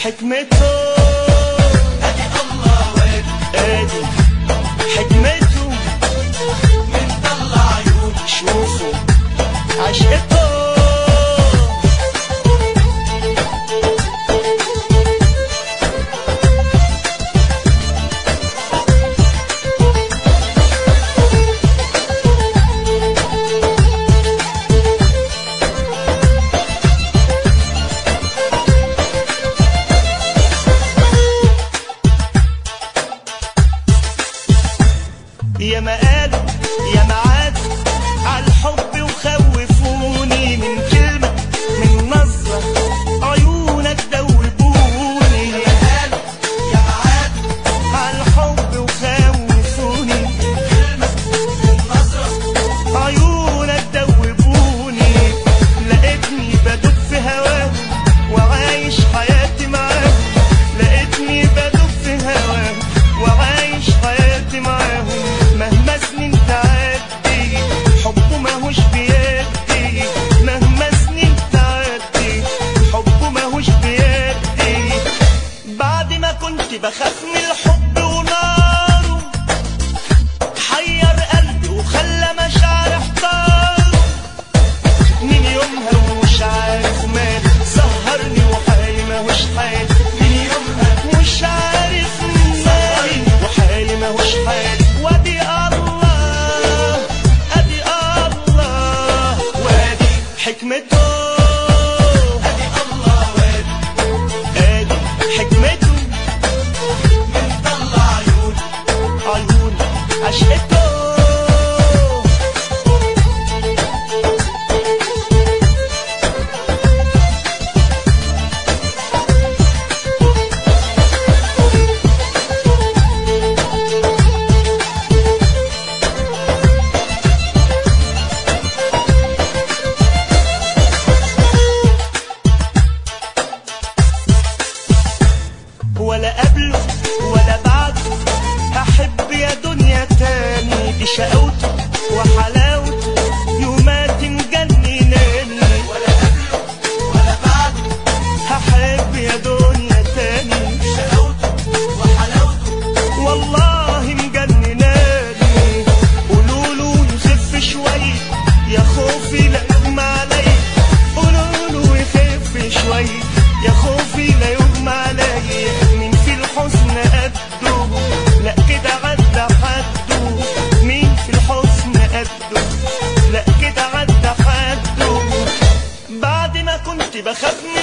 حكمته ادي الله ادي حكمته من طلع عيون شوفوا عشقته يا ما قالوا يا ما عادوا عالحب وخوفوني من كلمة من نظرة عيونك دوبوني. يا ما قالوا يا ما عادوا عالحب وخوفوني من كلمة من نظرة عيونك دوبوني. لقيتني بدوب في هواهم وعايش حياتي معاهم. لقيتني بدوب في هواهم وعايش حياتي معاهم. مهما سنين تعدي حبه ماهوش بيدي. مهما سنين تعدي حبه ماهوش بيدي. بعد ما كنت بخاف من الحب وناره حير قلبي وخلى مشاعري احتار. من يومها ومش عارف مالي سهرني وحالي ماهوش حالي. من يومها مش عارف مالي وحالي ماهوش حالي. وادي الله ادي الله وادي حكمته ادي الله ادي حكمته من طلع عيون عيون عشقته. ولا قبله ولا بعده هحب يا دنيا تاني. دي شقاوته وحلاوته يومات مجنناني. ولا قبله ولا بعده هحب يا دنيا تاني شقاوته وحلاوته والله مجنناني. قولوله يخف شوية يا خوفي لا يغمى عليا. قولوله يخف شوية يا خوفي لا يغمى عليا. مين في الحزن قده لا كده عدى حده. مين في الحزن قده لا كده عدى حده. بعد ما كنت بخاف من